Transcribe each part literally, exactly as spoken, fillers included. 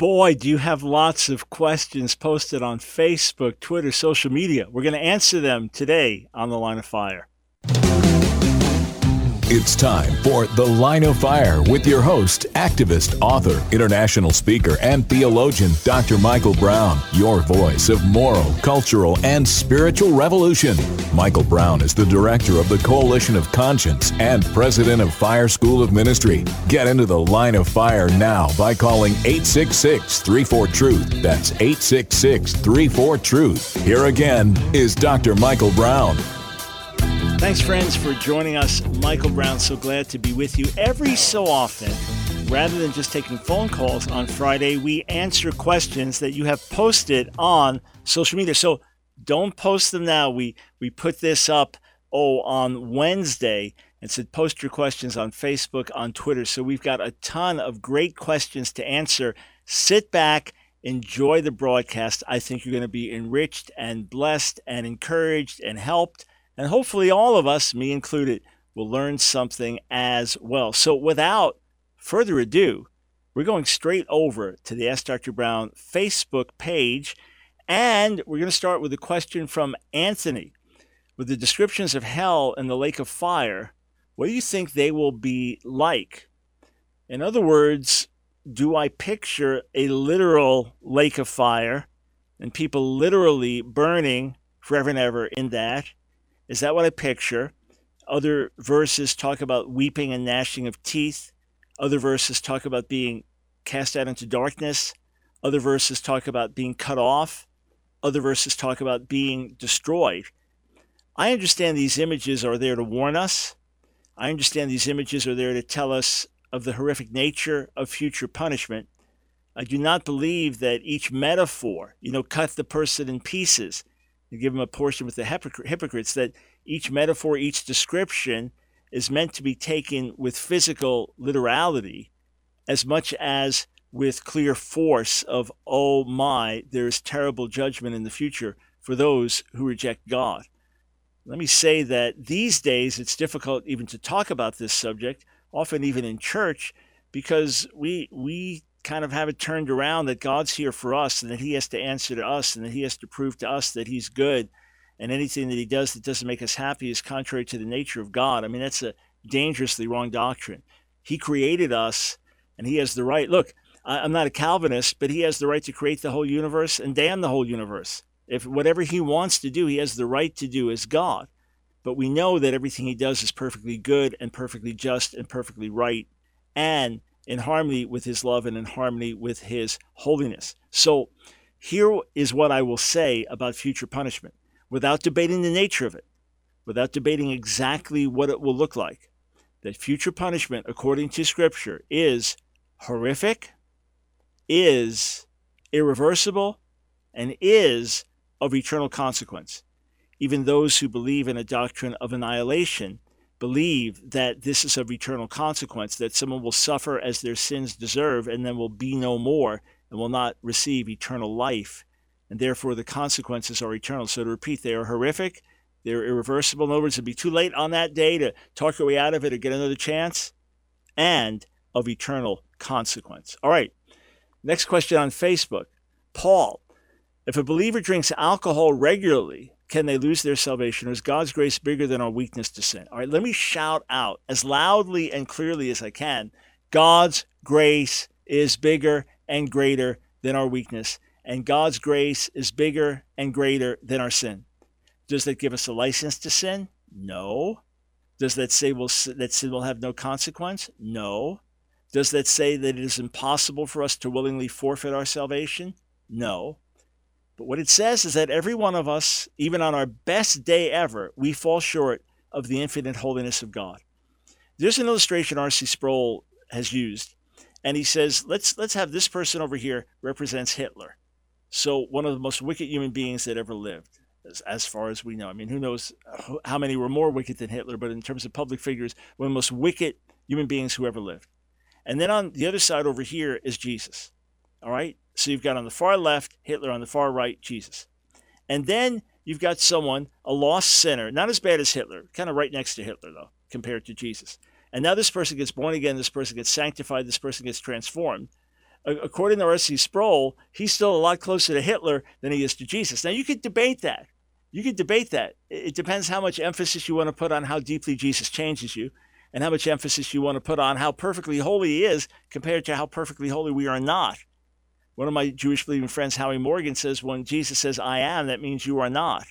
boy, do you have lots of questions posted on Facebook, Twitter, social media. We're going to answer them today on The Line of Fire. It's time for The Line of Fire with your host, activist, author, international speaker, and theologian, Doctor Michael Brown, your voice of moral, cultural, and spiritual revolution. Michael Brown is the director of the Coalition of Conscience and president of Fire School of Ministry. Get into The Line of Fire now by calling eight six six, three four, truth. That's eight six six, three four, truth. Here again is Doctor Michael Brown. Thanks, friends, for joining us. Michael Brown, so glad to be with you. Every so often, rather than just taking phone calls on Friday, we answer questions that you have posted on social media. So don't post them now. We we put this up, oh, on Wednesday and said post your questions on Facebook, on Twitter. So we've got a ton of great questions to answer. Sit back, enjoy the broadcast. I think you're going to be enriched and blessed and encouraged and helped. And hopefully all of us, me included, will learn something as well. So without further ado, we're going straight over to the Ask Doctor Brown Facebook page. And we're going to start with a question from Anthony. With the descriptions of hell and the lake of fire, what do you think they will be like? In other words, do I picture a literal lake of fire and people literally burning forever and ever in that? Is that what I picture? Other verses talk about weeping and gnashing of teeth. Other verses talk about being cast out into darkness. Other verses talk about being cut off. Other verses talk about being destroyed. I understand these images are there to warn us. I understand these images are there to tell us of the horrific nature of future punishment. I do not believe that each metaphor, you know, cut the person in pieces, and give them a portion with the hypocrites, that each metaphor, each description is meant to be taken with physical literality as much as with clear force of, oh my, there is terrible judgment in the future for those who reject God. Let me say that these days it's difficult even to talk about this subject, often even in church, because we we kind of have it turned around that God's here for us and that he has to answer to us and that he has to prove to us that he's good, and anything that he does that doesn't make us happy is contrary to the nature of God. I mean, that's a dangerously wrong doctrine. He created us and he has the right. Look, I'm not a Calvinist, but he has the right to create the whole universe and damn the whole universe. If whatever he wants to do, he has the right to do as God. But we know that everything he does is perfectly good and perfectly just and perfectly right, and in harmony with his love and in harmony with his holiness. So here is what I will say about future punishment, without debating the nature of it, without debating exactly what it will look like. That future punishment, according to Scripture, is horrific, is irreversible, and is of eternal consequence. Even those who believe in a doctrine of annihilation believe that this is of eternal consequence, that someone will suffer as their sins deserve and then will be no more and will not receive eternal life. And therefore the consequences are eternal. So to repeat, they are horrific, they're irreversible. In other words, it'd be too late on that day to talk your way out of it or get another chance, and of eternal consequence. All right, next question on Facebook. Paul, if a believer drinks alcohol regularly, can they lose their salvation, or is God's grace bigger than our weakness to sin? All right, let me shout out as loudly and clearly as I can. God's grace is bigger and greater than our weakness, and God's grace is bigger and greater than our sin. Does that give us a license to sin? No. Does that say we'll, that sin will have no consequence? No. Does that say that it is impossible for us to willingly forfeit our salvation? No. But what it says is that every one of us, even on our best day ever, we fall short of the infinite holiness of God. There's an illustration R C Sproul has used, and he says, let's let's have this person over here represents Hitler. So one of the most wicked human beings that ever lived, as, as far as we know. I mean, who knows how many were more wicked than Hitler, but in terms of public figures, one of the most wicked human beings who ever lived. And then on the other side over here is Jesus. All right? So you've got on the far left, Hitler, on the far right, Jesus. And then you've got someone, a lost sinner, not as bad as Hitler, kind of right next to Hitler, though, compared to Jesus. And now this person gets born again, this person gets sanctified, this person gets transformed. according to R C Sproul, he's still a lot closer to Hitler than he is to Jesus. Now, you could debate that. You could debate that. It depends how much emphasis you want to put on how deeply Jesus changes you and how much emphasis you want to put on how perfectly holy he is compared to how perfectly holy we are not. One of my Jewish believing friends, Howie Morgan, says when Jesus says, I am, that means you are not.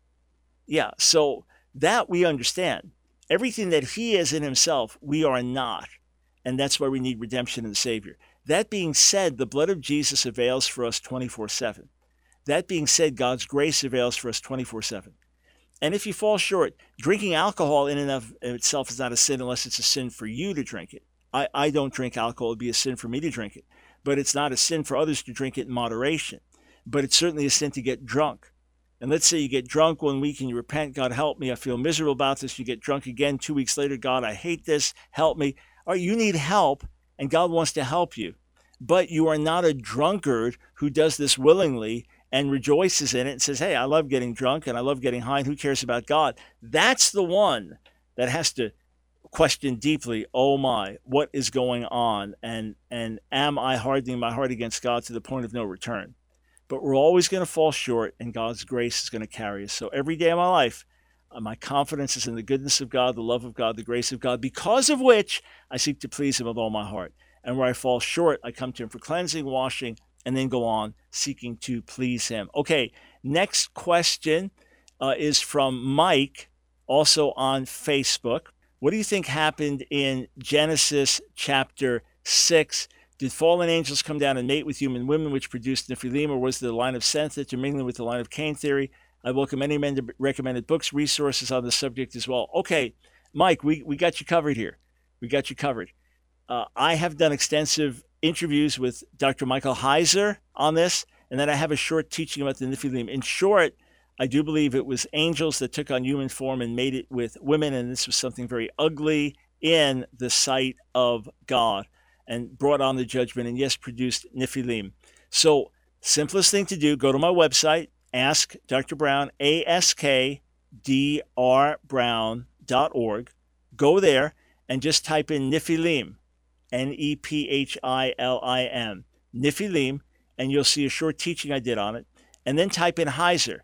Yeah, so that we understand. Everything that he is in himself, we are not. And that's why we need redemption in the Savior. That being said, the blood of Jesus avails for us twenty-four seven. That being said, God's grace avails for us twenty-four seven. And if you fall short, drinking alcohol in and of itself is not a sin unless it's a sin for you to drink it. I, I don't drink alcohol. It would be a sin for me to drink it. But it's not a sin for others to drink it in moderation. But it's certainly a sin to get drunk. And let's say you get drunk one week and you repent, God help me, I feel miserable about this. You get drunk again two weeks later, God, I hate this, help me. All right, you need help, and God wants to help you. But you are not a drunkard who does this willingly and rejoices in it and says, hey, I love getting drunk and I love getting high, and who cares about God? That's the one that has to question deeply, oh my, what is going on? And, and am I hardening my heart against God to the point of no return? But we're always going to fall short, and God's grace is going to carry us. So every day of my life, uh, my confidence is in the goodness of God, the love of God, the grace of God, because of which I seek to please him with all my heart. And where I fall short, I come to him for cleansing, washing, and then go on seeking to please him. Okay, next question uh, is from Mike, also on Facebook. What do you think happened in Genesis chapter six? Did fallen angels come down and mate with human women, which produced Nephilim, or was the line of Seth intermingling with the line of Cain theory? I welcome any men to recommended books, resources on the subject as well. Okay, Mike, we, we got you covered here. We got you covered. Uh, I have done extensive interviews with Doctor Michael Heiser on this, and then I have a short teaching about the Nephilim. In short, I do believe it was angels that took on human form and made it with women, and this was something very ugly in the sight of God, and brought on the judgment, and yes, produced Nephilim. So simplest thing to do, go to my website, ask Doctor Brown, A S K D R brown dot org. Go there and just type in Nephilim, N E P H I L I M, Nephilim, and you'll see a short teaching I did on it. And then type in Heiser,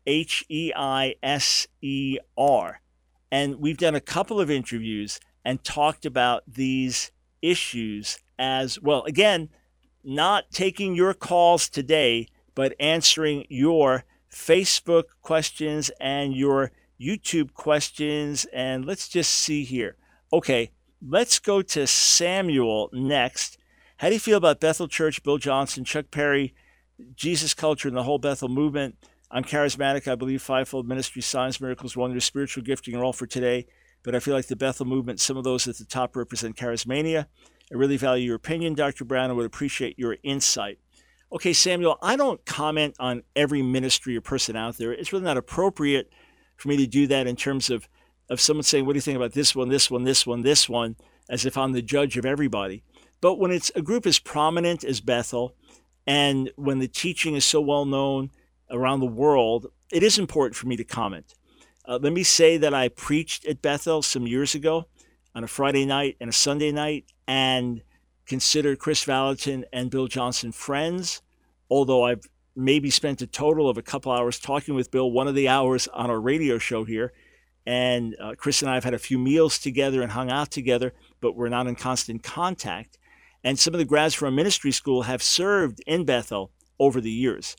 H E I S E R. And we've done a couple of interviews and talked about these issues as well. Again, not taking your calls today, but answering your Facebook questions and your YouTube questions. And let's just see here. Okay, let's go to Samuel next. How do you feel about Bethel Church, Bill Johnson, Chuck Perry, Jesus culture, and the whole Bethel movement? I'm charismatic. I believe fivefold ministry, signs, miracles, wonders, spiritual gifting are all for today. But I feel like the Bethel movement, some of those at the top represent charismania. I really value your opinion, Doctor Brown. I would appreciate your insight. Okay, Samuel, I don't comment on every ministry or person out there. It's really not appropriate for me to do that in terms of, of someone saying, what do you think about this one, this one, this one, this one, as if I'm the judge of everybody. But when it's a group as prominent as Bethel, and when the teaching is so well known around the world, it is important for me to comment. Uh, let me say that I preached at Bethel some years ago on a Friday night and a Sunday night, and considered Chris Valentin and Bill Johnson friends, although I've maybe spent a total of a couple hours talking with Bill, one of the hours on our radio show here. And uh, Chris and I have had a few meals together and hung out together, but we're not in constant contact. And some of the grads from our ministry school have served in Bethel over the years.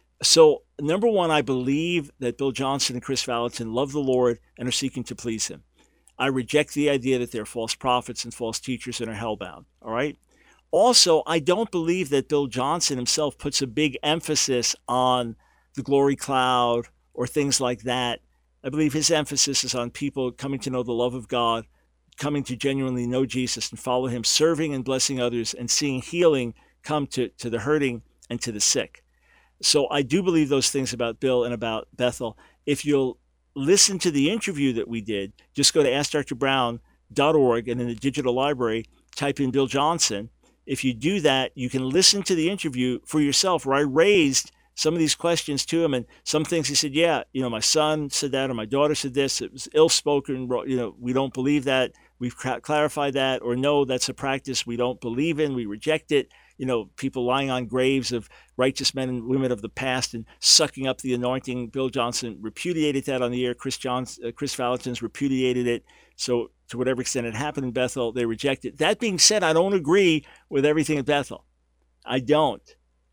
So, number one, I believe that Bill Johnson and Chris Valentin love the Lord and are seeking to please him. I reject the idea that they're false prophets and false teachers and are hellbound, all right? Also, I don't believe that Bill Johnson himself puts a big emphasis on the glory cloud or things like that. I believe his emphasis is on people coming to know the love of God, coming to genuinely know Jesus and follow him, serving and blessing others, and seeing healing come to, to the hurting and to the sick. So I do believe those things about Bill and about Bethel. If you'll listen to the interview that we did, just go to ask dr brown dot org, and in the digital library, type in Bill Johnson. If you do that, you can listen to the interview for yourself, where I raised some of these questions to him, and some things he said, yeah, you know, my son said that, or my daughter said this, it was ill-spoken, you know, we don't believe that, we've clarified that, or no, that's a practice we don't believe in, we reject it. you know, people lying on graves of righteous men and women of the past and sucking up the anointing. Bill Johnson repudiated that on the air. Chris Johns, uh, Chris Valentin's repudiated it. So to whatever extent it happened in Bethel, they reject it. That being said, I don't agree with everything at Bethel. I don't.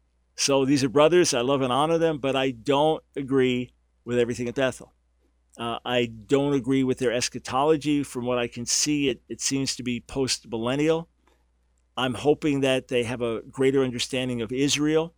So these are brothers. I love and honor them, but I don't agree with everything at Bethel. Uh, I don't agree with their eschatology. From what I can see, it, it seems to be post-millennial. I'm hoping that they have a greater understanding of Israel,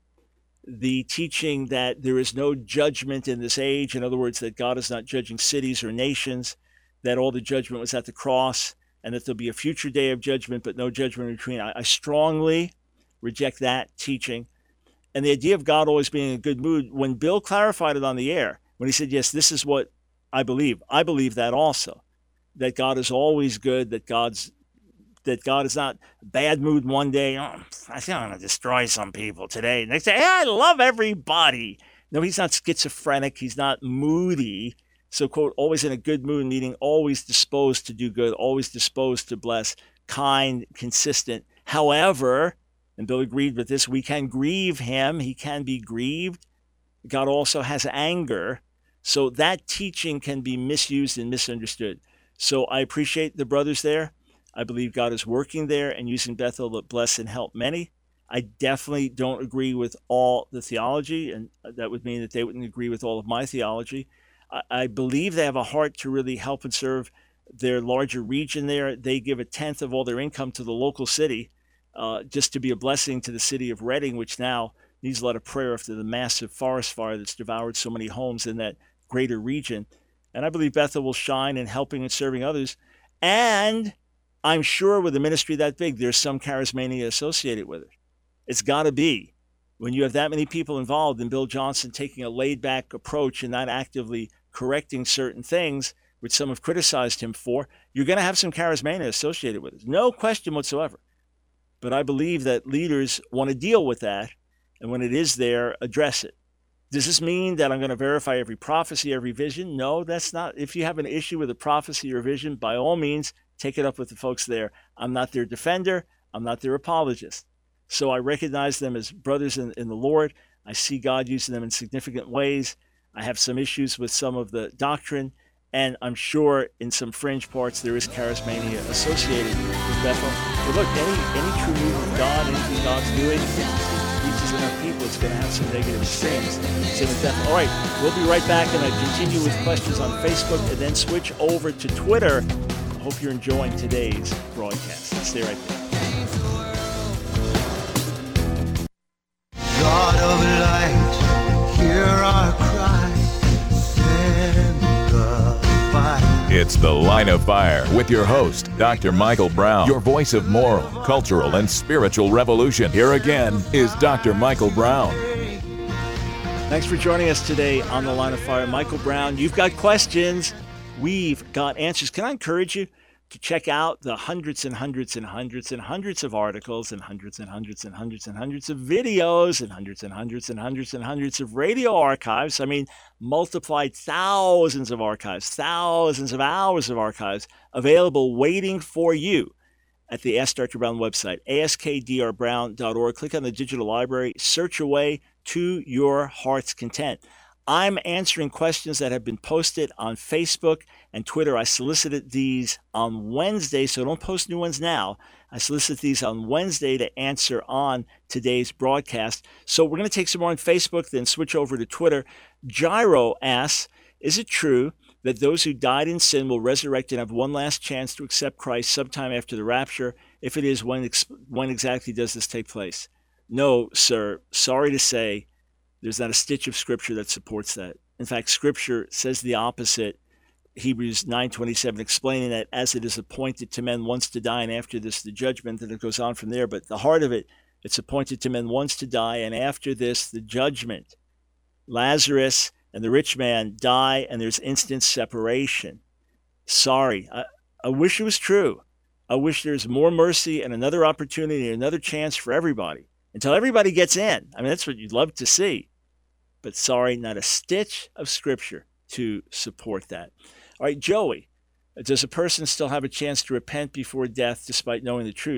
the teaching that there is no judgment in this age. In other words, that God is not judging cities or nations, that all the judgment was at the cross, and that there'll be a future day of judgment, but no judgment in between. I, I strongly reject that teaching. And the idea of God always being in a good mood, when Bill clarified it on the air, when he said, yes, this is what I believe, I believe that also, that God is always good, that God's that God is not bad mood one day. Oh, I think I'm going to destroy some people today. And they say, hey, I love everybody. No, he's not schizophrenic. He's not moody. So, quote, always in a good mood, meaning always disposed to do good, always disposed to bless, kind, consistent. However, and Bill agreed with this, we can grieve him. He can be grieved. God also has anger. So that teaching can be misused and misunderstood. So I appreciate the brothers there. I believe God is working there and using Bethel to bless and help many. I definitely don't agree with all the theology, and that would mean that they wouldn't agree with all of my theology. I, I believe they have a heart to really help and serve their larger region there. They give a tenth of all their income to the local city, uh, just to be a blessing to the city of Reading, which now needs a lot of prayer after the massive forest fire that's devoured so many homes in that greater region. And I believe Bethel will shine in helping and serving others. And I'm sure with a ministry that big, there's some charismania associated with it. It's got to be. When you have that many people involved, and Bill Johnson taking a laid-back approach and not actively correcting certain things, which some have criticized him for, you're going to have some charismania associated with it. No question whatsoever. But I believe that leaders want to deal with that, and when it is there, address it. Does this mean that I'm going to verify every prophecy, every vision? No, that's not. If you have an issue with a prophecy or vision, by all means, take it up with the folks there. I'm not their defender. I'm not their apologist. So I recognize them as brothers in, in the Lord. I see God using them in significant ways. I have some issues with some of the doctrine, and I'm sure in some fringe parts there is charismania associated with Bethel. But look, any, any true move of God, anything God's doing, reaches enough people, it's going to have some negative extremes. Same with Bethel. All right, we'll be right back, and I continue with questions on Facebook and then switch over to Twitter. I hope you're enjoying today's broadcast. Stay right there. God of light, hear our cry, send the fire. It's The Line of Fire with your host, Doctor Michael Brown, your voice of moral, cultural, and spiritual revolution. Here again is Doctor Michael Brown. Thanks for joining us today on The Line of Fire. Michael Brown, you've got questions. We've got answers. Can I encourage you to check out the hundreds and hundreds and hundreds and hundreds of articles and hundreds and hundreds and hundreds and hundreds of videos and hundreds and hundreds and hundreds and hundreds of radio archives. I mean, multiplied thousands of archives, thousands of hours of archives available waiting for you at the Ask Doctor Brown website, ask d r brown dot org. Click on the digital library, search away to your heart's content. I'm answering questions that have been posted on Facebook and Twitter. I solicited these on Wednesday, so don't post new ones now. I solicited these on Wednesday to answer on today's broadcast. So we're going to take some more on Facebook, then switch over to Twitter. Gyro asks, is it true that those who died in sin will resurrect and have one last chance to accept Christ sometime after the rapture? If it is, when, ex- when exactly does this take place? No, sir. Sorry to say, there's not a stitch of Scripture that supports that. In fact, Scripture says the opposite. Hebrews nine twenty-seven, explaining that as it is appointed to men once to die, and after this the judgment, and it goes on from there. But the heart of it, it's appointed to men once to die, and after this the judgment. Lazarus and the rich man die, and there's instant separation. Sorry, I, I wish it was true. I wish there's more mercy and another opportunity, another chance for everybody, until everybody gets in. I mean, that's what you'd love to see. But sorry, not a stitch of Scripture to support that. All right, Joey, does a person still have a chance to repent before death despite knowing the truth?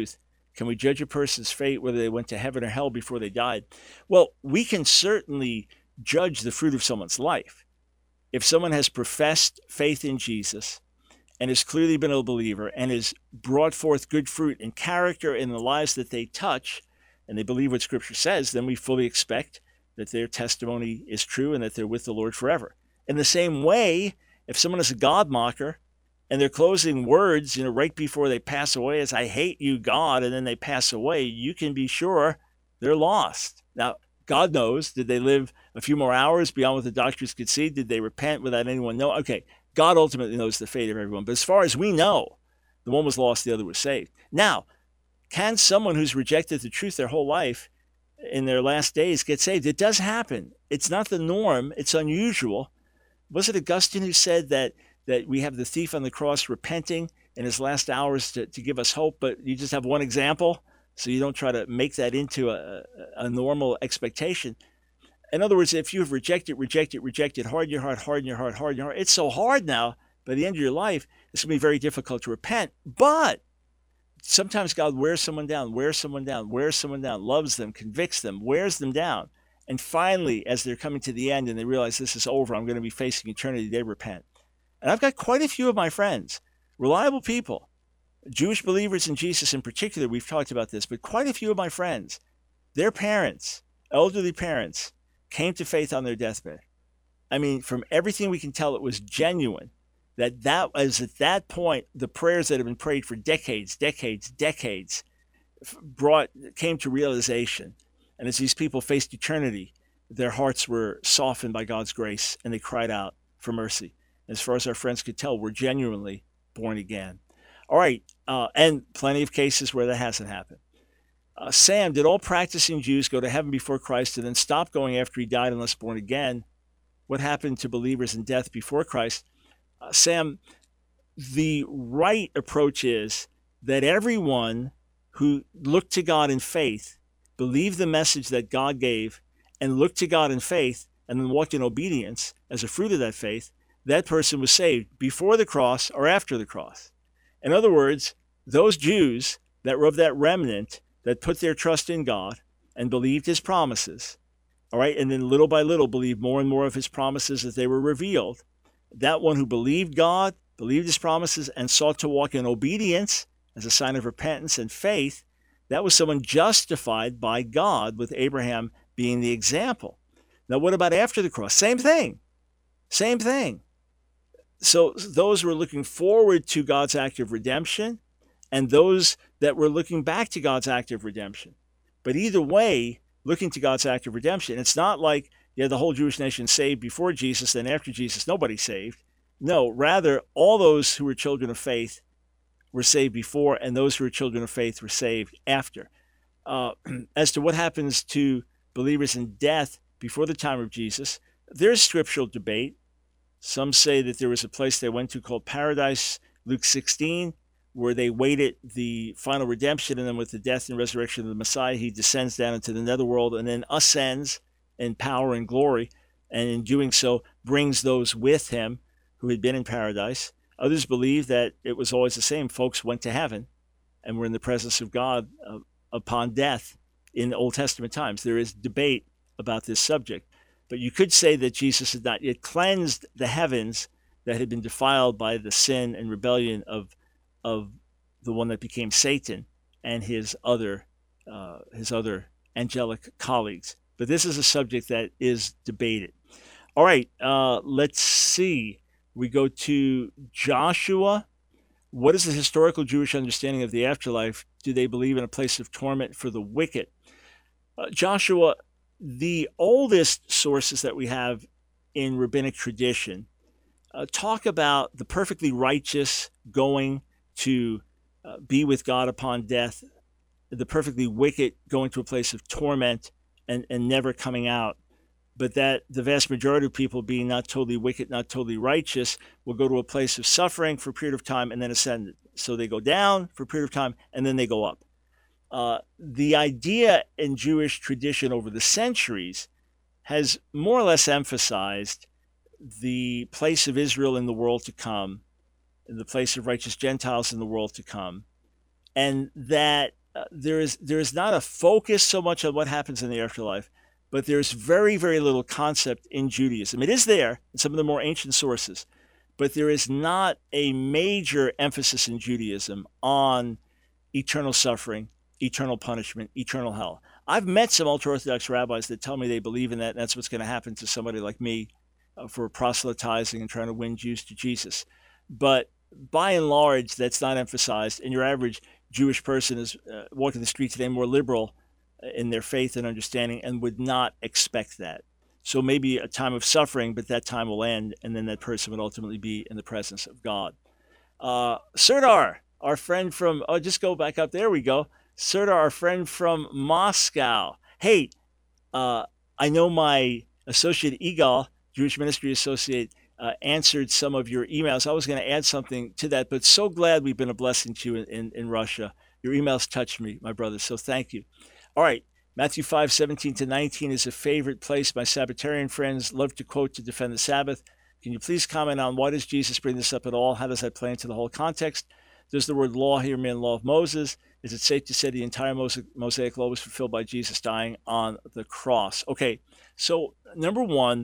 Can we judge a person's fate, whether they went to heaven or hell before they died? Well, we can certainly judge the fruit of someone's life. If someone has professed faith in Jesus and has clearly been a believer and has brought forth good fruit and character in the lives that they touch, and they believe what Scripture says, then we fully expect that their testimony is true and that they're with the Lord forever. In the same way, if someone is a God mocker and their closing words, you know, right before they pass away is, "I hate you, God," and then they pass away, you can be sure they're lost. Now, God knows. Did they live a few more hours beyond what the doctors could see? Did they repent without anyone knowing? Okay, God ultimately knows the fate of everyone. But as far as we know, the one was lost, the other was saved. Now, can someone who's rejected the truth their whole life in their last days get saved? It does happen. It's not the norm. It's unusual. Was it Augustine who said that that we have the thief on the cross repenting in his last hours to, to give us hope, but you just have one example, so you don't try to make that into a, a normal expectation? In other words, if you've rejected, rejected, rejected, harden your heart, harden your heart, harden your heart, it's so hard now, by the end of your life, it's going to be very difficult to repent. But sometimes God wears someone down, wears someone down, wears someone down, loves them, convicts them, wears them down. And finally, as they're coming to the end and they realize this is over, I'm going to be facing eternity, they repent. And I've got quite a few of my friends, reliable people, Jewish believers in Jesus in particular, we've talked about this, but quite a few of my friends, their parents, elderly parents, came to faith on their deathbed. I mean, from everything we can tell, it was genuine. That that was at that point, the prayers that have been prayed for decades, decades, decades, brought came to realization. And as these people faced eternity, their hearts were softened by God's grace, and they cried out for mercy. As far as our friends could tell, we're genuinely born again. All right, uh, and plenty of cases where that hasn't happened. Uh, Sam, did all practicing Jews go to heaven before Christ and then stop going after he died unless born again? What happened to believers in death before Christ? Uh, Sam, the right approach is that everyone who looked to God in faith, believed the message that God gave, and looked to God in faith, and then walked in obedience as a fruit of that faith, that person was saved before the cross or after the cross. In other words, those Jews that were of that remnant that put their trust in God and believed his promises, all right, and then little by little believed more and more of his promises as they were revealed, that one who believed God, believed his promises, and sought to walk in obedience as a sign of repentance and faith, that was someone justified by God, with Abraham being the example. Now, what about after the cross? Same thing. Same thing. So those were looking forward to God's act of redemption, and those that were looking back to God's act of redemption. But either way, looking to God's act of redemption, it's not like you had the whole Jewish nation saved before Jesus, then after Jesus, nobody saved. No, rather, all those who were children of faith were saved before, and those who were children of faith were saved after. Uh, as to what happens to believers in death before the time of Jesus, there's scriptural debate. Some say that there was a place they went to called paradise, Luke sixteen, where they waited the final redemption, and then with the death and resurrection of the Messiah, he descends down into the netherworld and then ascends in power and glory, and in doing so brings those with him who had been in paradise. Others believe that it was always the same. Folks went to heaven and were in the presence of God uh, upon death in Old Testament times. There is debate about this subject. But you could say that Jesus had not yet cleansed the heavens that had been defiled by the sin and rebellion of of the one that became Satan and his other uh, his other angelic colleagues. But this is a subject that is debated. All right, uh, let's see. We go to Joshua. What is the historical Jewish understanding of the afterlife? Do they believe in a place of torment for the wicked? Uh, Joshua, the oldest sources that we have in rabbinic tradition uh, talk about the perfectly righteous going to uh, be with God upon death, the perfectly wicked going to a place of torment and, and never coming out. But that the vast majority of people, being not totally wicked, not totally righteous, will go to a place of suffering for a period of time and then ascend. So they go down for a period of time and then they go up. Uh, the idea in Jewish tradition over the centuries has more or less emphasized the place of Israel in the world to come, the place of righteous Gentiles in the world to come, and that uh, there is there is not a focus so much on what happens in the afterlife, but there's very, very little concept in Judaism. It is there in some of the more ancient sources, but there is not a major emphasis in Judaism on eternal suffering, eternal punishment, eternal hell. I've met some ultra-Orthodox rabbis that tell me they believe in that, and that's what's going to happen to somebody like me uh, for proselytizing and trying to win Jews to Jesus. But by and large, that's not emphasized, and your average Jewish person is uh, walking the street today more liberal in their faith and understanding and would not expect that. So maybe a time of suffering, but that time will end, and then that person would ultimately be in the presence of God. Uh, Serdar, our friend from, oh, just go back up. There we go. Serdar, our friend from Moscow. Hey, uh, I know my associate Igal, Jewish Ministry Associate, uh, answered some of your emails. I was going to add something to that, but so glad we've been a blessing to you in, in, in Russia. Your emails touched me, my brother, so thank you. All right, Matthew five, seventeen to nineteen is a favorite place my Sabbatarian friends love to quote to defend the Sabbath. Can you please comment on why does Jesus bring this up at all? How does that play into the whole context? Does the word law here mean law of Moses? Is it safe to say the entire Mosaic law was fulfilled by Jesus dying on the cross? Okay, so number one,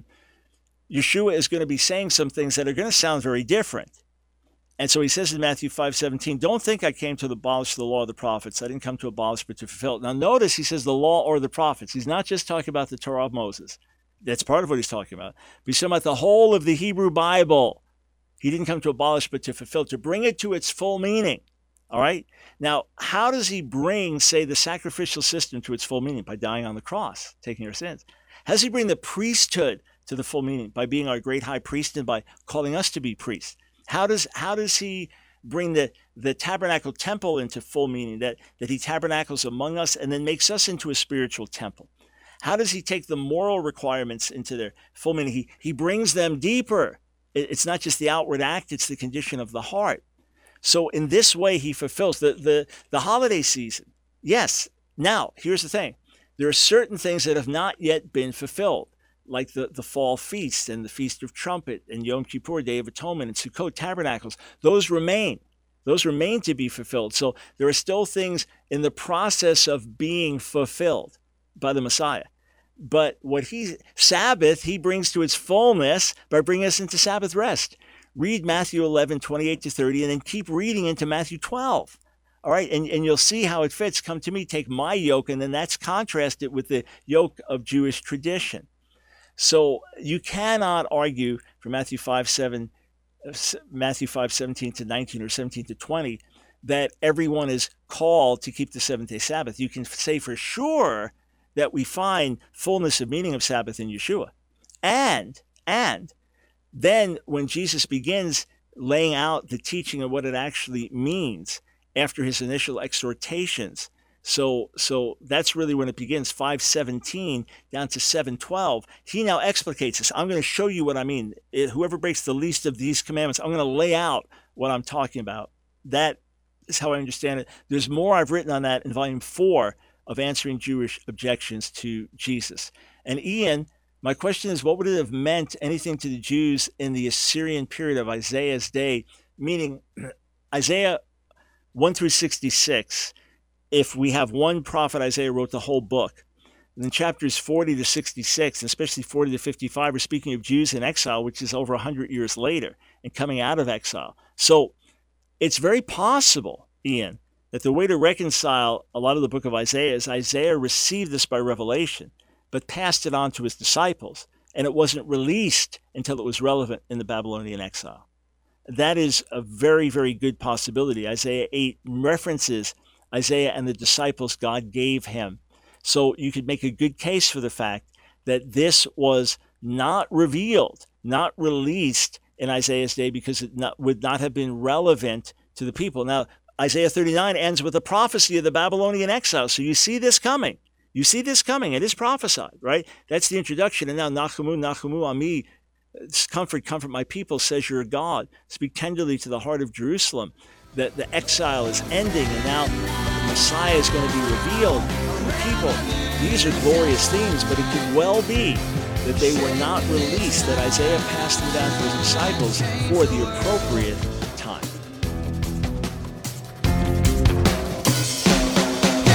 Yeshua is going to be saying some things that are going to sound very different. And so he says in Matthew five seventeen, don't think I came to abolish the law of the prophets. I didn't come to abolish, but to fulfill it. Now notice he says the law or the prophets. He's not just talking about the Torah of Moses. That's part of what he's talking about. But he's talking about the whole of the Hebrew Bible. He didn't come to abolish, but to fulfill, to bring it to its full meaning. All right? Now, how does he bring, say, the sacrificial system to its full meaning? By dying on the cross, taking our sins. How does he bring the priesthood to the full meaning? By being our great high priest and by calling us to be priests. How does how does he bring the, the tabernacle temple into full meaning, that, that he tabernacles among us and then makes us into a spiritual temple? How does he take the moral requirements into their full meaning? He, he brings them deeper. It's not just the outward act, it's the condition of the heart. So in this way, he fulfills the, the, the holiday season. Yes. Now, here's the thing. There are certain things that have not yet been fulfilled, like the, the fall feast and the Feast of Trumpet and Yom Kippur, Day of Atonement, and Sukkot, tabernacles. Those remain. Those remain to be fulfilled. So there are still things in the process of being fulfilled by the Messiah. But what he, Sabbath, he brings to its fullness by bringing us into Sabbath rest. Read Matthew eleven, twenty-eight to thirty, and then keep reading into Matthew twelve. All right, and, and you'll see how it fits. Come to me, take my yoke, and then that's contrasted with the yoke of Jewish tradition. So you cannot argue from Matthew five, seven, Matthew five, seventeen to nineteen or seventeen to twenty that everyone is called to keep the seventh-day Sabbath. You can say for sure that we find fullness of meaning of Sabbath in Yeshua. And, and then when Jesus begins laying out the teaching of what it actually means after his initial exhortations, so so that's really when it begins, five seventeen down to seven twelve, he now explicates this. I'm going to show you what I mean. It, whoever breaks the least of these commandments, I'm going to lay out what I'm talking about. That is how I understand it. There's more I've written on that in volume four of Answering Jewish Objections to Jesus. And Ian, my question is, what would it have meant anything to the Jews in the Assyrian period of Isaiah's day, meaning Isaiah one through sixty-six, if we have one prophet, Isaiah wrote the whole book. And then chapters forty to sixty-six, and especially forty to fifty-five, are speaking of Jews in exile, which is over one hundred years later and coming out of exile. So it's very possible, Ian, that the way to reconcile a lot of the book of Isaiah is Isaiah received this by revelation, but passed it on to his disciples, and it wasn't released until it was relevant in the Babylonian exile. That is a very, very good possibility. Isaiah eight references Isaiah and the disciples God gave him. So you could make a good case for the fact that this was not revealed, not released in Isaiah's day because it not, would not have been relevant to the people. Now, Isaiah thirty-nine ends with a prophecy of the Babylonian exile. So you see this coming. You see this coming. It is prophesied, right? That's the introduction. And now, Nachamu, Nachamu Ami, comfort, comfort my people, says your God. Speak tenderly to the heart of Jerusalem. That the exile is ending, and now the Messiah is going to be revealed to the people. These are glorious themes, but it could well be that they were not released, that Isaiah passed them down to his disciples for the appropriate time.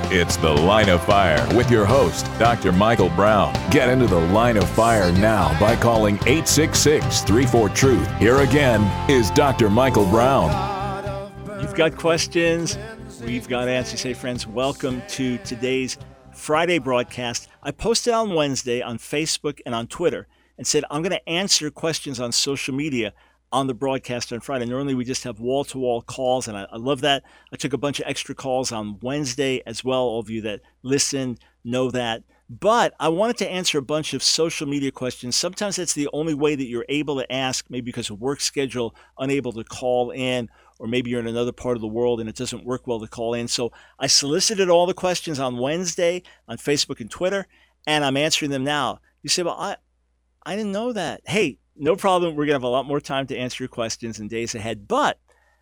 It's The Line of Fire with your host, Doctor Michael Brown. Get into the Line of Fire now by calling eight six six, three four, TRUTH. Here again is Doctor Michael Brown. You've got questions, we've got answers. Hey friends, welcome to today's Friday broadcast. I posted on Wednesday on Facebook and on Twitter and said I'm going to answer questions on social media on the broadcast on Friday. Normally we just have wall-to-wall calls, and I, I love that. I took a bunch of extra calls on Wednesday as well. All of you that listen know that. But I wanted to answer a bunch of social media questions. Sometimes that's the only way that you're able to ask, maybe because of work schedule, unable to call in, or maybe you're in another part of the world and it doesn't work well to call in. So I solicited all the questions on Wednesday on Facebook and Twitter, and I'm answering them now. You say, well, I, I didn't know that. Hey, no problem. We're going to have a lot more time to answer your questions in days ahead. But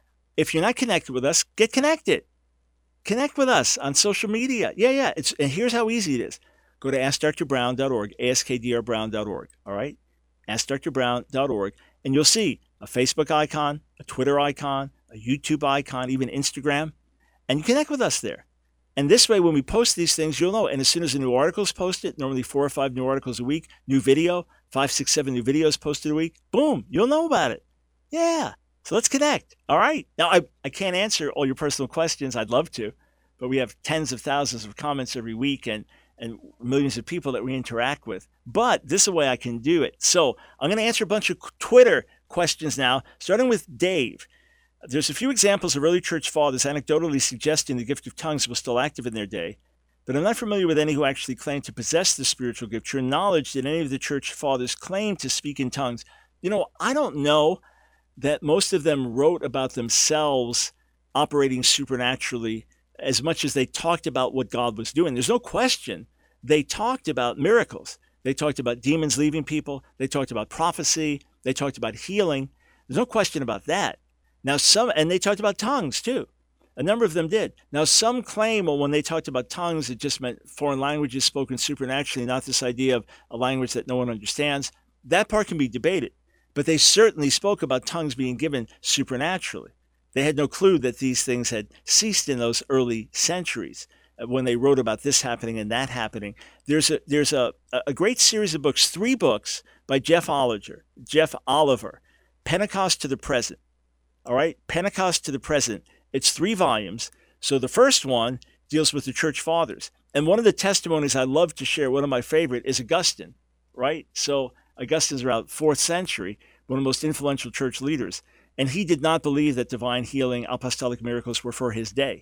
if you're not connected with us, get connected. Connect with us on social media. Yeah, yeah. It's and here's how easy it is. Go to ask dr brown dot org, ask d r brown dot org. All right? ask dr brown dot org. And you'll see a Facebook icon, a Twitter icon, a YouTube icon, even Instagram. And you connect with us there. And this way, when we post these things, you'll know. And as soon as a new article is posted, normally four or five new articles a week, new video, five, six, seven new videos posted a week, boom, you'll know about it. Yeah. So let's connect. All right. Now, I, I can't answer all your personal questions. I'd love to, but we have tens of thousands of comments every week and, and millions of people that we interact with. But this is a way I can do it. So I'm going to answer a bunch of Twitter questions now, starting with Dave. There's a few examples of early church fathers anecdotally suggesting the gift of tongues was still active in their day, but I'm not familiar with any who actually claimed to possess the spiritual gift. Your knowledge that any of the church fathers claimed to speak in tongues, you know, I don't know that most of them wrote about themselves operating supernaturally as much as they talked about what God was doing. There's no question they talked about miracles. They talked about demons leaving people. They talked about prophecy. They talked about healing. There's no question about that. Now some, and they talked about tongues too. A number of them did. Now some claim, well, when they talked about tongues, it just meant foreign languages spoken supernaturally, not this idea of a language that no one understands. That part can be debated, but they certainly spoke about tongues being given supernaturally. They had no clue that these things had ceased in those early centuries when they wrote about this happening and that happening. There's a there's a, a great series of books, three books by Jeff Oliver, Jeff Oliver, Pentecost to the Present. All right, Pentecost to the Present. It's three volumes. So the first one deals with the church fathers. And one of the testimonies I love to share, one of my favorite, is Augustine, right? So Augustine's around fourth century, one of the most influential church leaders. And he did not believe that divine healing, apostolic miracles were for his day.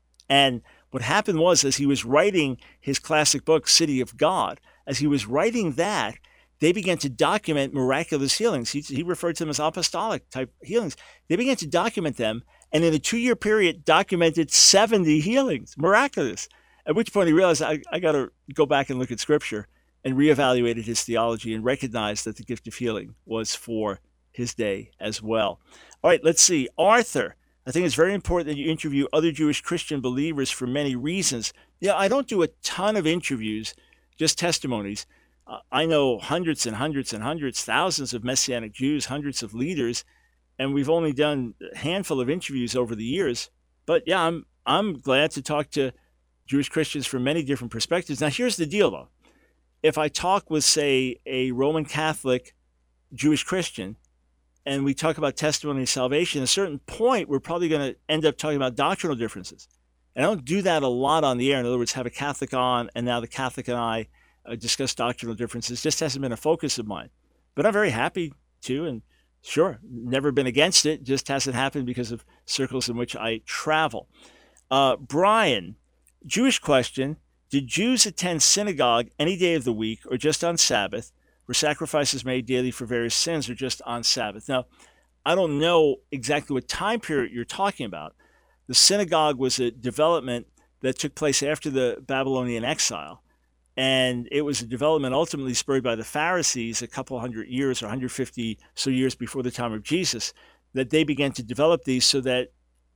And what happened was, as he was writing his classic book, City of God, as he was writing that, they began to document miraculous healings. He, he referred to them as apostolic type healings. They began to document them, and in a two-year period, documented seventy healings, miraculous. At which point he realized, I, I got to go back and look at Scripture, and reevaluated his theology and recognized that the gift of healing was for his day as well. All right, let's see. Arthur, I think it's very important that you interview other Jewish Christian believers for many reasons. Yeah, I don't do a ton of interviews, just testimonies. Uh, I know hundreds and hundreds and hundreds, thousands of Messianic Jews, hundreds of leaders, and we've only done a handful of interviews over the years. But yeah, I'm I'm glad to talk to Jewish Christians from many different perspectives. Now, here's the deal, though. If I talk with, say, a Roman Catholic Jewish Christian, and we talk about testimony of salvation, at a certain point, we're probably going to end up talking about doctrinal differences. And I don't do that a lot on the air. In other words, have a Catholic on, and now the Catholic and I uh, discuss doctrinal differences. Just hasn't been a focus of mine. But I'm very happy to, and sure, never been against it. Just hasn't happened because of circles in which I travel. Uh, Brian, Jewish question. Did Jews attend synagogue any day of the week or just on Sabbath? Were sacrifices made daily for various sins or just on Sabbath? Now, I don't know exactly what time period you're talking about. The synagogue was a development that took place after the Babylonian exile. And it was a development ultimately spurred by the Pharisees a couple hundred years or one hundred fifty so years before the time of Jesus, that they began to develop these so that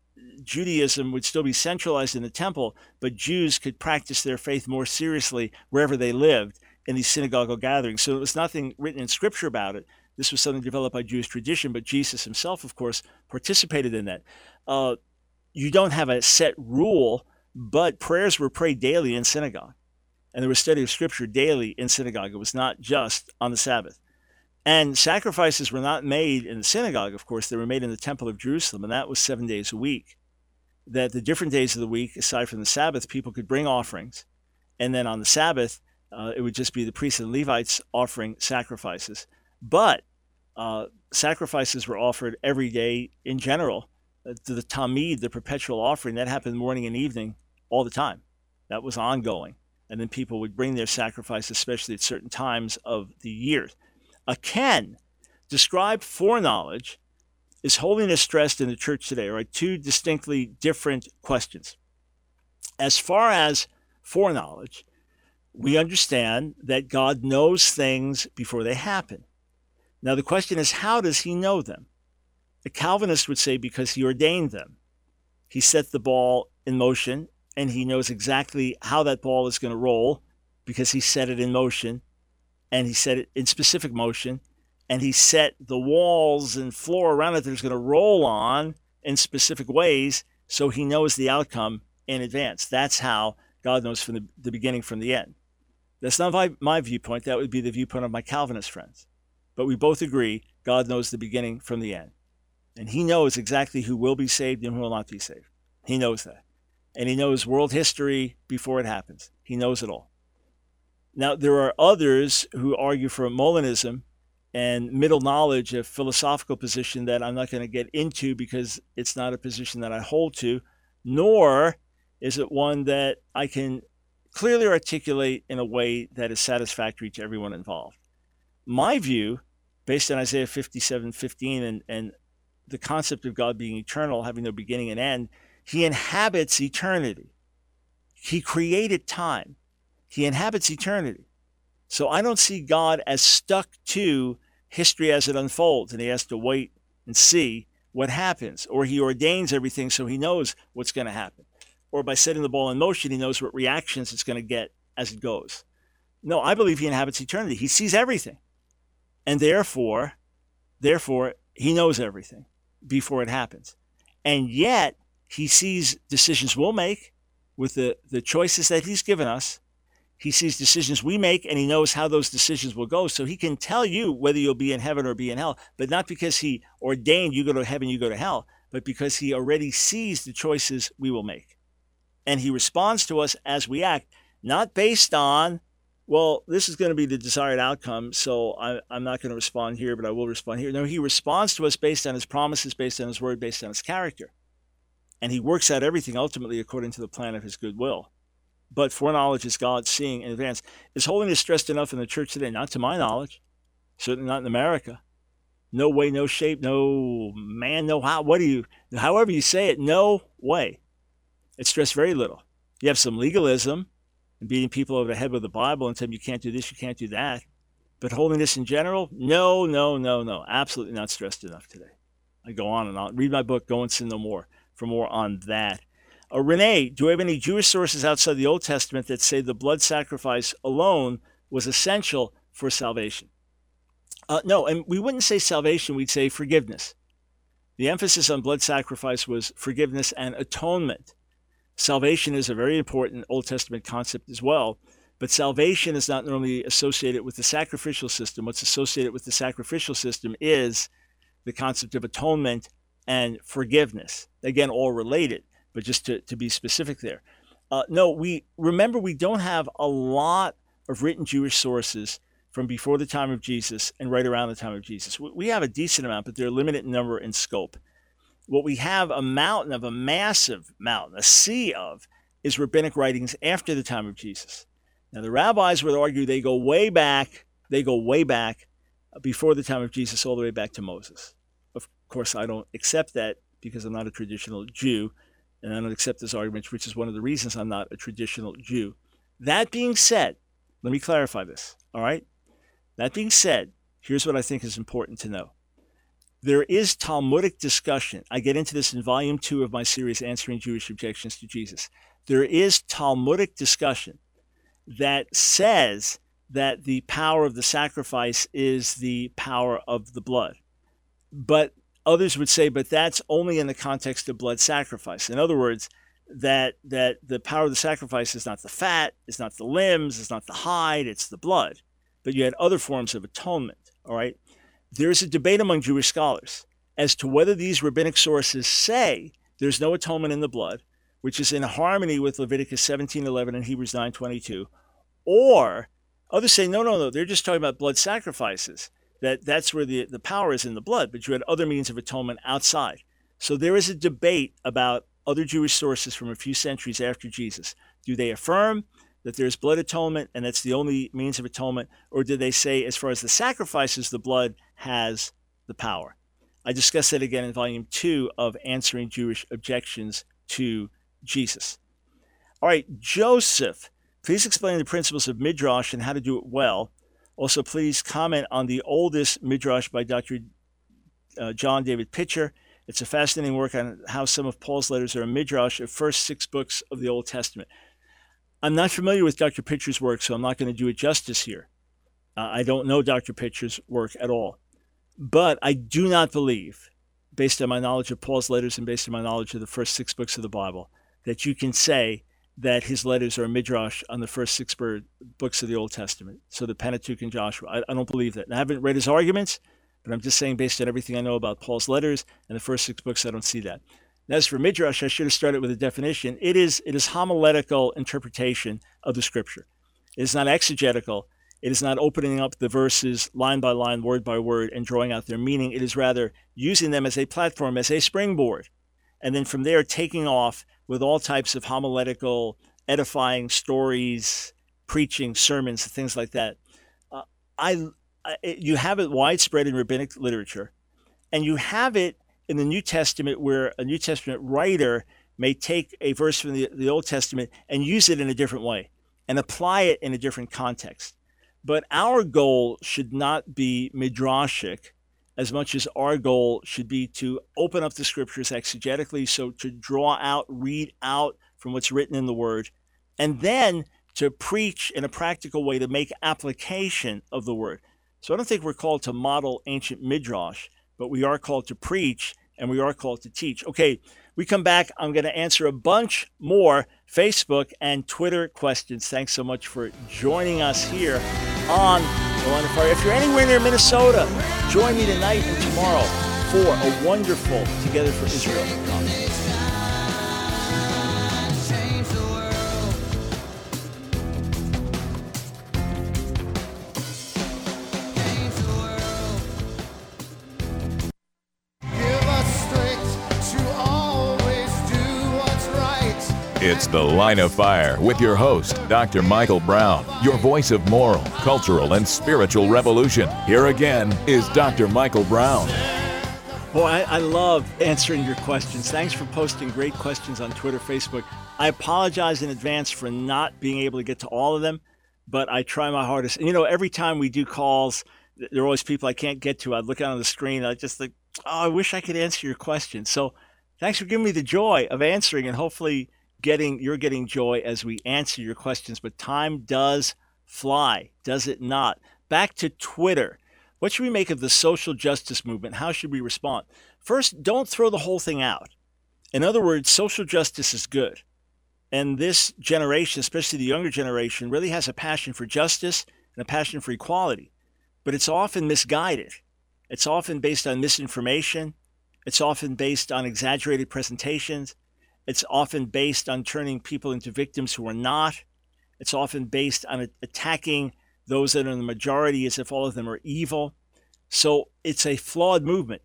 Judaism would still be centralized in the temple, but Jews could practice their faith more seriously wherever they lived in these synagogal gatherings. So there was nothing written in Scripture about it. This was something developed by Jewish tradition, but Jesus himself, of course, participated in that. Uh, you don't have a set rule but prayers were prayed daily in synagogue, and there was study of Scripture daily in synagogue. It was not just on the Sabbath. And sacrifices were not made in the synagogue, of course. They were made in the Temple of Jerusalem, and that was seven days a week. That the different days of the week, aside from the Sabbath, people could bring offerings. And then on the Sabbath, uh, it would just be the priests and Levites offering sacrifices. But uh, sacrifices were offered every day in general. Uh, to the Tamid, the perpetual offering, that happened morning and evening all the time. That was ongoing. And then people would bring their sacrifices, especially at certain times of the year. A ken, described foreknowledge, is holiness stressed in the church today, right? Two distinctly different questions. As far as foreknowledge, we understand that God knows things before they happen. Now the question is, how does he know them? The Calvinist would say because he ordained them. He set the ball in motion, and he knows exactly how that ball is going to roll because he set it in motion. And he set it in specific motion, and he set the walls and floor around it that it's going to roll on in specific ways, so he knows the outcome in advance. That's how God knows from the, the beginning from the end. That's not my, my viewpoint. That would be the viewpoint of my Calvinist friends. But we both agree God knows the beginning from the end. And he knows exactly who will be saved and who will not be saved. He knows that. And he knows world history before it happens. He knows it all. Now, there are others who argue for Molinism and middle knowledge, a philosophical position that I'm not going to get into because it's not a position that I hold to, nor is it one that I can clearly articulate in a way that is satisfactory to everyone involved. My view, based on Isaiah fifty-seven fifteen and, and the concept of God being eternal, having no beginning and end, he inhabits eternity. He created time. He inhabits eternity. So I don't see God as stuck to history as it unfolds, and he has to wait and see what happens. Or he ordains everything so he knows what's going to happen. Or by setting the ball in motion, he knows what reactions it's going to get as it goes. No, I believe he inhabits eternity. He sees everything. And therefore, therefore, he knows everything before it happens. And yet, he sees decisions we'll make with the, the choices that he's given us. He sees decisions we make, and he knows how those decisions will go. So he can tell you whether you'll be in heaven or be in hell, but not because he ordained you go to heaven, you go to hell, but because he already sees the choices we will make. And he responds to us as we act, not based on, well, this is going to be the desired outcome, so I, I'm not going to respond here, but I will respond here. No, he responds to us based on his promises, based on his word, based on his character. And he works out everything ultimately according to the plan of his good will. But foreknowledge is God seeing in advance. Is holiness stressed enough in the church today? Not to my knowledge. Certainly not in America. No way, no shape, no man, no how. What do you, however you say it, no way. It's stressed very little. You have some legalism and beating people over the head with the Bible and telling them you can't do this, you can't do that. But holiness in general, no, no, no, no. Absolutely not stressed enough today. I go on and on. Read my book, Go and Sin No More, for more on that. Uh, Renee, do we have any Jewish sources outside the Old Testament that say the blood sacrifice alone was essential for salvation? Uh, no, and we wouldn't say salvation, we'd say forgiveness. The emphasis on blood sacrifice was forgiveness and atonement. Salvation is a very important Old Testament concept as well, but salvation is not normally associated with the sacrificial system. What's associated with the sacrificial system is the concept of atonement and forgiveness. Again, all related. But just to, to be specific there. Uh, no, we remember we don't have a lot of written Jewish sources from before the time of Jesus and right around the time of Jesus. We, we have a decent amount, but they're limited in number and scope. What we have a mountain of, a massive mountain, a sea of, is rabbinic writings after the time of Jesus. Now, the rabbis would argue they go way back, they go way back before the time of Jesus, all the way back to Moses. Of course, I don't accept that because I'm not a traditional Jew. And I don't accept this argument, which is one of the reasons I'm not a traditional Jew. That being said, let me clarify this, all right? That being said, here's what I think is important to know. There is Talmudic discussion. I get into this in volume two of my series, Answering Jewish Objections to Jesus. There is Talmudic discussion that says that the power of the sacrifice is the power of the blood. But others would say, but that's only in the context of blood sacrifice. In other words, that that the power of the sacrifice is not the fat, it's not the limbs, it's not the hide, it's the blood. But you had other forms of atonement, all right? There's a debate among Jewish scholars as to whether these rabbinic sources say there's no atonement in the blood, which is in harmony with Leviticus seventeen eleven and Hebrews nine twenty-two, or others say, no, no, no, they're just talking about blood sacrifices, that that's where the, the power is in the blood, but you had other means of atonement outside. So there is a debate about other Jewish sources from a few centuries after Jesus. Do they affirm that there's blood atonement and that's the only means of atonement, or do they say as far as the sacrifices, the blood has the power? I discussed that again in volume two of Answering Jewish Objections to Jesus. All right, Joseph, please explain the principles of Midrash and how to do it well. Also, please comment on the oldest Midrash by Doctor Uh, John David Pitcher. It's a fascinating work on how some of Paul's letters are a Midrash of first six books of the Old Testament. I'm not familiar with Doctor Pitcher's work, so I'm not going to do it justice here. Uh, I don't know Doctor Pitcher's work at all. But I do not believe, based on my knowledge of Paul's letters and based on my knowledge of the first six books of the Bible, that you can say that his letters are a Midrash on the first six books of the Old Testament, so the Pentateuch and Joshua. I, I don't believe that. And I haven't read his arguments, but I'm just saying based on everything I know about Paul's letters and the first six books, I don't see that. And as for Midrash, I should have started with a definition. It is, it is homiletical interpretation of the Scripture. It is not exegetical. It is not opening up the verses line by line, word by word, and drawing out their meaning. It is rather using them as a platform, as a springboard, and then from there taking off with all types of homiletical, edifying stories, preaching, sermons, things like that. Uh, I, I, you have it widespread in rabbinic literature, and you have it in the New Testament where a New Testament writer may take a verse from the, the Old Testament and use it in a different way and apply it in a different context. But our goal should not be midrashic as much as our goal should be to open up the Scriptures exegetically, so to draw out, read out from what's written in the Word, and then to preach in a practical way to make application of the Word. So I don't think we're called to model ancient midrash, but we are called to preach and we are called to teach. Okay, we come back. I'm going to answer a bunch more Facebook and Twitter questions. Thanks so much for joining us here on The Line of Fire. If you're anywhere near Minnesota, join me tonight and tomorrow for a wonderful Together for Israel conference. It's The Line of Fire with your host, Doctor Michael Brown, your voice of moral, cultural, and spiritual revolution. Here again is Doctor Michael Brown. Boy, I, I love answering your questions. Thanks for posting great questions on Twitter, Facebook. I apologize in advance for not being able to get to all of them, but I try my hardest. And, you know, every time we do calls, there are always people I can't get to. I look out on the screen, I just think, oh, I wish I could answer your question. So thanks for giving me the joy of answering, and hopefully getting you're getting joy as we answer your questions. But time does fly, does it not? Back to Twitter. What should we make of the social justice movement? How should we respond? First, don't throw the whole thing out. In other words, social justice is good. And this generation, especially the younger generation, really has a passion for justice and a passion for equality. But it's often misguided. It's often based on misinformation. It's often based on exaggerated presentations. It's often based on turning people into victims who are not. It's often based on attacking those that are in the majority as if all of them are evil. So it's a flawed movement.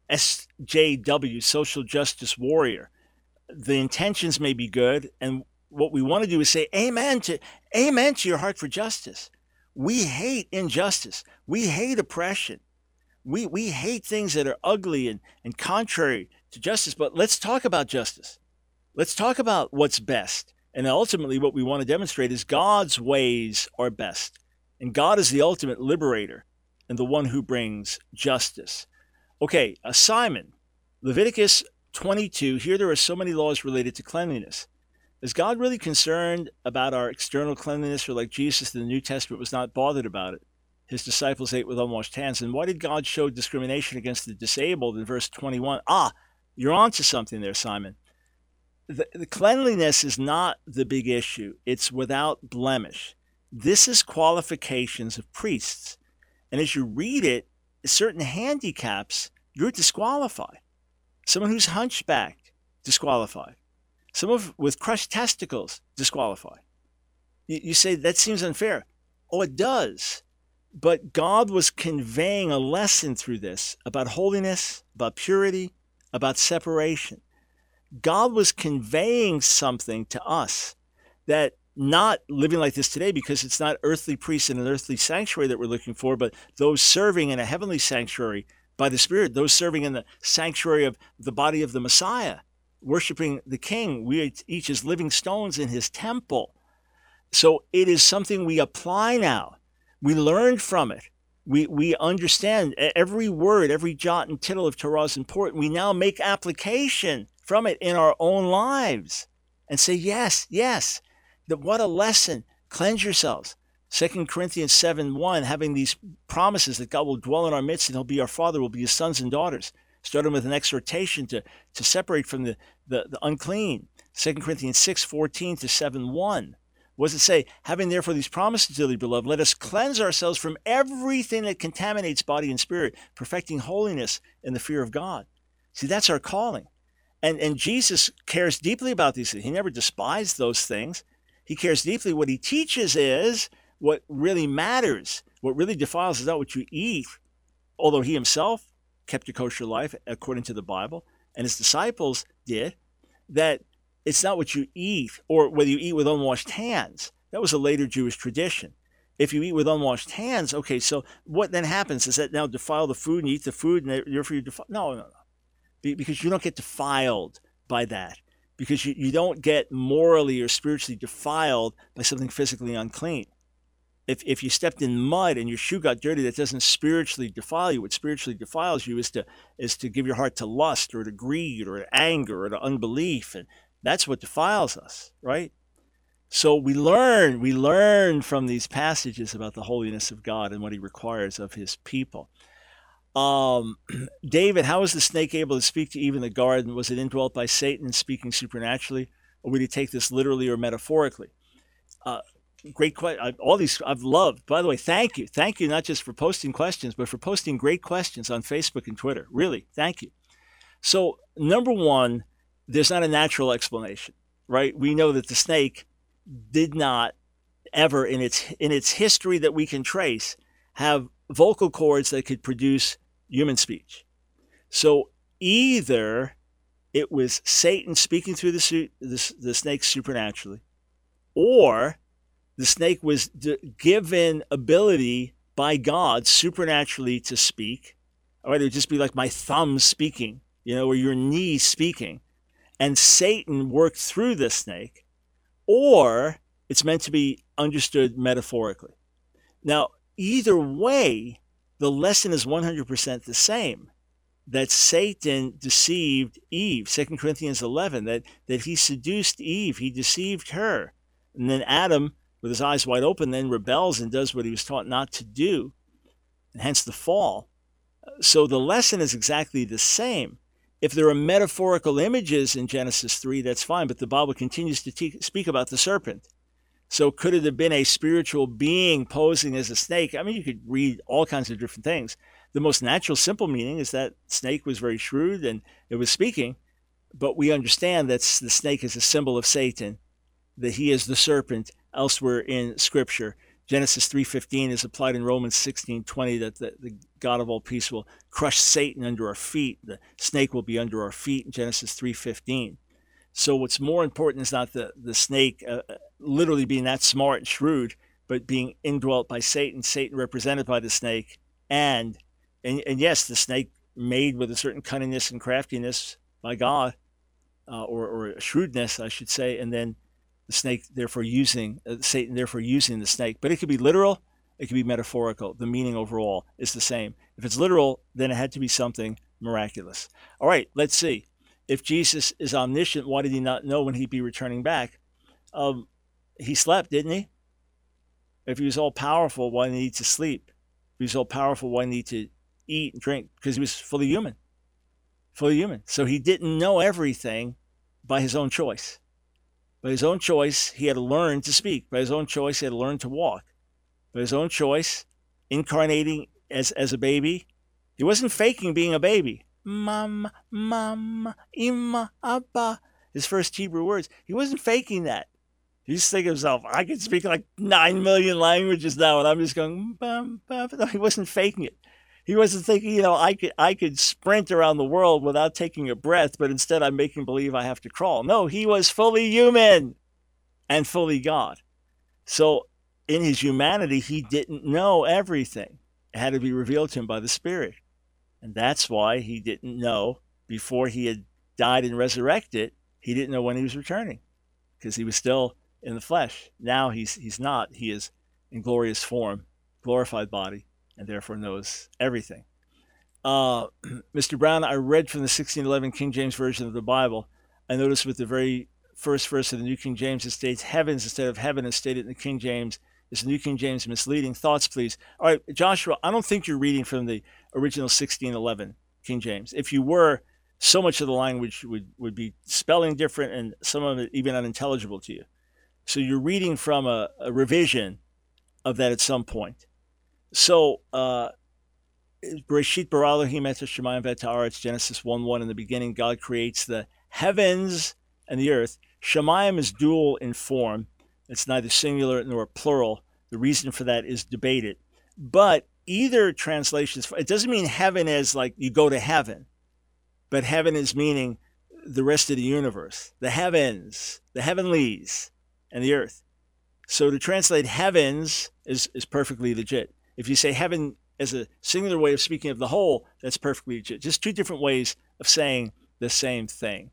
S J W, Social Justice Warrior. The intentions may be good, and what we want to do is say amen to amen to your heart for justice. We hate injustice. We hate oppression. We we hate things that are ugly and, and contrary to justice. But let's talk about justice. Let's talk about what's best. And ultimately what we want to demonstrate is God's ways are best. And God is the ultimate liberator and the one who brings justice. Okay, uh, Simon, Leviticus twenty-two, here there are so many laws related to cleanliness. Is God really concerned about our external cleanliness, or like Jesus in the New Testament was not bothered about it? His disciples ate with unwashed hands. And why did God show discrimination against the disabled in verse twenty-one? Ah, you're on to something there, Simon. the, the cleanliness is not the big issue. It's without blemish. This is qualifications of priests. And as you read it, certain handicaps, you're disqualified. Someone who's hunchbacked, disqualified. Someone with crushed testicles, disqualified. You, you say, that seems unfair. Oh, it does. But God was conveying a lesson through this about holiness, about purity, about separation. God was conveying something to us that not living like this today, because it's not earthly priests in an earthly sanctuary that we're looking for, but those serving in a heavenly sanctuary by the Spirit, those serving in the sanctuary of the body of the Messiah, worshiping the King. We each as living stones in his temple. So it is something we apply now. We learned from it. We we understand every word, every jot and tittle of Torah is important. We now make application from it in our own lives and say, yes, yes, that what a lesson. Cleanse yourselves. Second Corinthians seven one, having these promises that God will dwell in our midst and he'll be our Father, we'll be his sons and daughters. Starting with an exhortation to, to separate from the, the, the unclean. Second Corinthians six fourteen to seven one. What does it say? Having therefore these promises, dearly beloved, let us cleanse ourselves from everything that contaminates body and spirit, perfecting holiness in the fear of God. See, that's our calling. And, and Jesus cares deeply about these things. He never despised those things. He cares deeply. What he teaches is what really matters. What really defiles is not what you eat, although he himself kept a kosher life according to the Bible, and his disciples did, that it's not what you eat or whether you eat with unwashed hands. That was a later Jewish tradition. If you eat with unwashed hands, okay, so what then happens? Does that now defile the food and you eat the food and therefore you defile? No, no, no. Because you don't get defiled by that. Because you, you don't get morally or spiritually defiled by something physically unclean. If if you stepped in mud and your shoe got dirty, that doesn't spiritually defile you. What spiritually defiles you is to is to give your heart to lust or to greed or to anger or to unbelief. And that's what defiles us, right? So we learn, we learn from these passages about the holiness of God and what he requires of his people. Um, David, how was the snake able to speak to Eve in the garden? Was it indwelt by Satan speaking supernaturally? Or would he take this literally or metaphorically? Uh, great question. All these I've loved. By the way, thank you. Thank you not just for posting questions, but for posting great questions on Facebook and Twitter. Really, thank you. So number one, there's not a natural explanation, right? We know that the snake did not ever in its in its history that we can trace have vocal cords that could produce human speech. So either it was Satan speaking through the, the, the snake supernaturally, or the snake was d- given ability by God supernaturally to speak. All right, it would just be like my thumb speaking, you know, or your knee speaking. And Satan worked through the snake, or it's meant to be understood metaphorically. Now, either way, the lesson is one hundred percent the same, that Satan deceived Eve, Second Corinthians eleven, that, that he seduced Eve, he deceived her. And then Adam, with his eyes wide open, then rebels and does what he was taught not to do, and hence the fall. So the lesson is exactly the same. If there are metaphorical images in Genesis three, that's fine, but the Bible continues to te- speak about the serpent. So could it have been a spiritual being posing as a snake? I mean, you could read all kinds of different things. The most natural, simple meaning is that snake was very shrewd and it was speaking, but we understand that the snake is a symbol of Satan, that he is the serpent elsewhere in Scripture. Genesis three fifteen is applied in Romans sixteen twenty, that the, the God of all peace will crush Satan under our feet. The snake will be under our feet in Genesis three fifteen. So what's more important is not the, the snake uh, literally being that smart and shrewd, but being indwelt by Satan, Satan represented by the snake. And, and, and yes, the snake made with a certain cunningness and craftiness by God, uh, or, or shrewdness, I should say, and then the snake therefore using, uh, Satan therefore using the snake. But it could be literal, it could be metaphorical. The meaning overall is the same. If it's literal, then it had to be something miraculous. All right, let's see. If Jesus is omniscient, why did he not know when he'd be returning back? Um, he slept, didn't he? If he was all powerful, why did he need to sleep? If he was all powerful, why did he need to eat and drink? Because he was fully human. Fully human. So he didn't know everything by his own choice. By his own choice, he had to learn to speak. By his own choice, he had to learn to walk. By his own choice, incarnating as, as a baby, he wasn't faking being a baby. Mama, mama, ima, abba. His first Hebrew words. He wasn't faking that. He just thinking to himself, I can speak like nine million languages now, and I'm just going, bum, bum. No, he wasn't faking it. He wasn't thinking, you know, I could I could sprint around the world without taking a breath, but instead I'm making believe I have to crawl. No, he was fully human and fully God. So in his humanity, he didn't know everything. It had to be revealed to him by the Spirit. And that's why he didn't know before he had died and resurrected, he didn't know when he was returning, because he was still in the flesh. Now he's he's not. He is in glorious form, glorified body, and therefore knows everything. Uh, Mister Brown, I read from the sixteen eleven King James Version of the Bible. I noticed with the very first verse of the New King James, it states heavens instead of heaven, is stated in the King James. Is the New King James misleading? Thoughts, please. All right, Joshua, I don't think you're reading from the original sixteen eleven King James. If you were, so much of the language would, would be spelling different and some of it even unintelligible to you. So you're reading from a, a revision of that at some point. So, uh, Bereshit bara Elohim et hashamayim v'et haaretz, Genesis one one, in the beginning, God creates the heavens and the earth. Shamayim is dual in form. It's neither singular nor plural. The reason for that is debated. But either translation, it doesn't mean heaven as like you go to heaven, but heaven is meaning the rest of the universe, the heavens, the heavenlies, and the earth. So to translate heavens is, is perfectly legit. If you say heaven as a singular way of speaking of the whole, that's perfectly legit. Just two different ways of saying the same thing.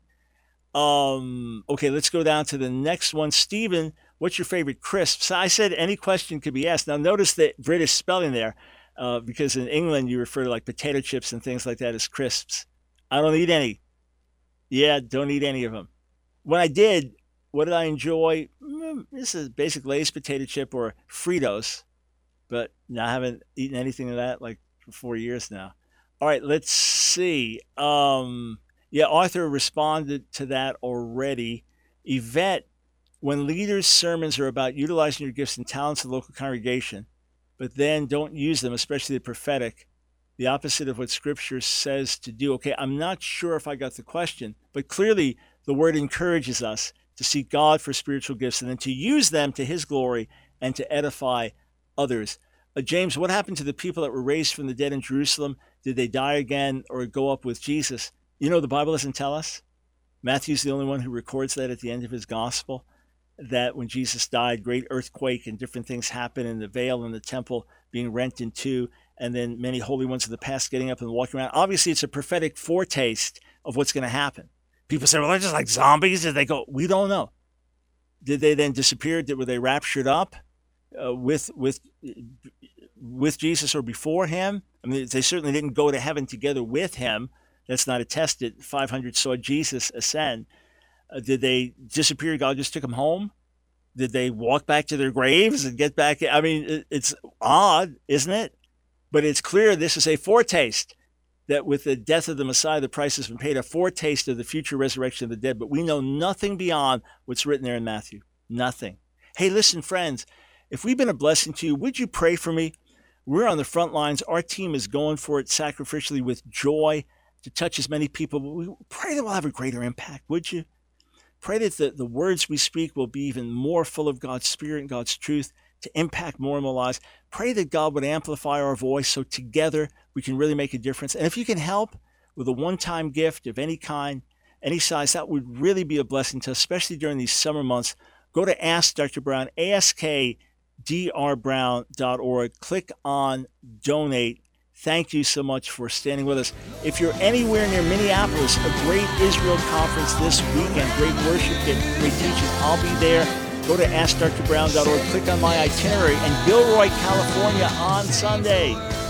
Um, okay, let's go down to the next one. Stephen, what's your favorite crisps? I said any question could be asked. Now notice the British spelling there, uh, because in England you refer to like potato chips and things like that as crisps. I don't eat any. Yeah, don't eat any of them. When I did, what did I enjoy? This is basic Lay's potato chip or Fritos, but I haven't eaten anything of that like for four years now. All right, let's see. Um, yeah, Arthur responded to that already. Yvette, when leaders' sermons are about utilizing your gifts and talents in the local congregation, but then don't use them, especially the prophetic, the opposite of what Scripture says to do. Okay, I'm not sure if I got the question, but clearly the Word encourages us to seek God for spiritual gifts and then to use them to His glory and to edify others. Uh, James, what happened to the people that were raised from the dead in Jerusalem? Did they die again or go up with Jesus? You know, the Bible doesn't tell us. Matthew's the only one who records that at the end of his gospel, that when Jesus died, great earthquake and different things happened, and the veil in the temple being rent in two, and then many holy ones of the past getting up and walking around. Obviously, it's a prophetic foretaste of what's going to happen. People say, well, they're just like zombies. Did they go? We don't know. Did they then disappear? Did, were they raptured up uh, with with with Jesus or before him? I mean, they certainly didn't go to heaven together with him. That's not attested. five hundred saw Jesus ascend. Uh, did they disappear? God just took them home? Did they walk back to their graves and get back? I mean, it, it's odd, isn't it? But it's clear this is a foretaste, that with the death of the Messiah, the price has been paid, a foretaste of the future resurrection of the dead. But we know nothing beyond what's written there in Matthew. Nothing. Hey, listen, friends, if we've been a blessing to you, would you pray for me? We're on the front lines. Our team is going for it sacrificially with joy to touch as many people. We pray that we'll have a greater impact, would you? Pray that the, the words we speak will be even more full of God's Spirit and God's truth to impact more and more lives. Pray that God would amplify our voice so together we can really make a difference. And if you can help with a one-time gift of any kind, any size, that would really be a blessing to us, especially during these summer months. Go to Ask Doctor Brown, ask d r brown dot org. Click on Donate. Thank you so much for standing with us. If you're anywhere near Minneapolis, a great Israel conference this weekend, great worship and great teaching, I'll be there. Go to ask dr brown dot org, click on my itinerary, and Gilroy, California on Sunday.